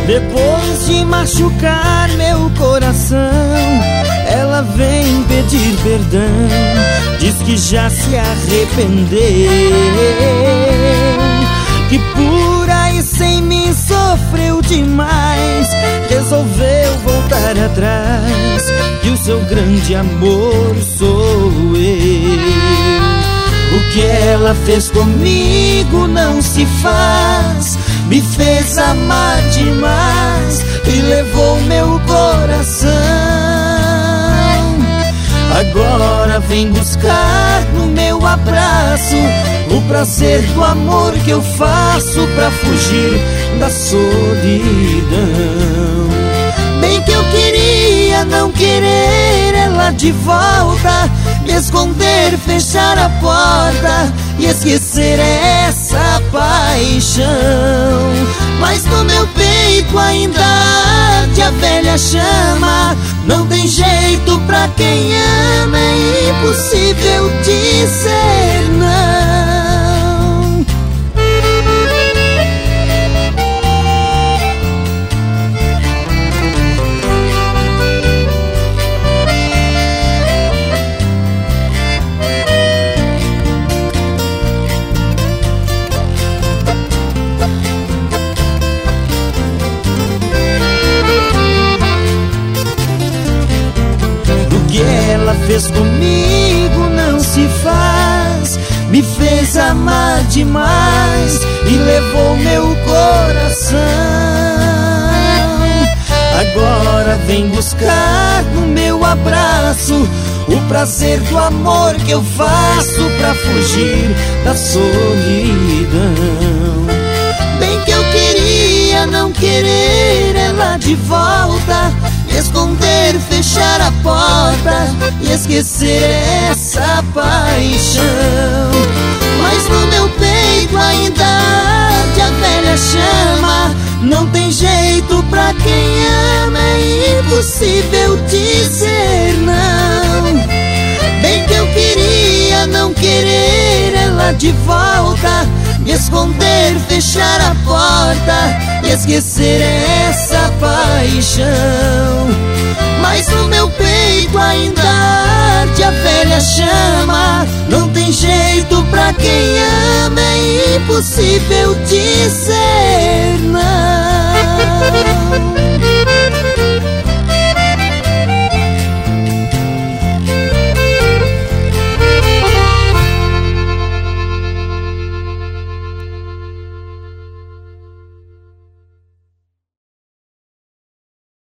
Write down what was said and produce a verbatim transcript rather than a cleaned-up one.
Depois de machucar meu coração, ela vem pedir perdão. Diz que já se arrependeu, que por aí sem mim sofreu demais. Resolveu voltar atrás, que o seu grande amor sou eu. O que ela fez comigo não se faz, me fez amar demais e levou meu coração. Agora vem buscar no meu abraço o prazer do amor que eu faço pra fugir da solidão. Bem que eu queria não querer ela de volta, me esconder, fechar a porta e esquecer essa paixão. Mas no meu peito ainda arde a velha chama. Não tem jeito pra quem ama, é impossível dizer não. Ela fez comigo não se faz, me fez amar demais e levou meu coração. Agora vem buscar no meu abraço o prazer do amor que eu faço pra fugir da solidão. Bem que eu queria não querer ela de volta, esconder, fechar a porta e esquecer essa paixão. Mas no meu peito ainda arde a velha chama. Não tem jeito pra quem ama, é impossível dizer não. Bem que eu queria não querer ela de volta, me esconder, fechar a porta e esquecer essa paixão. Mas no meu peito ainda arde a velha chama. Não tem jeito pra quem ama, é impossível dizer não.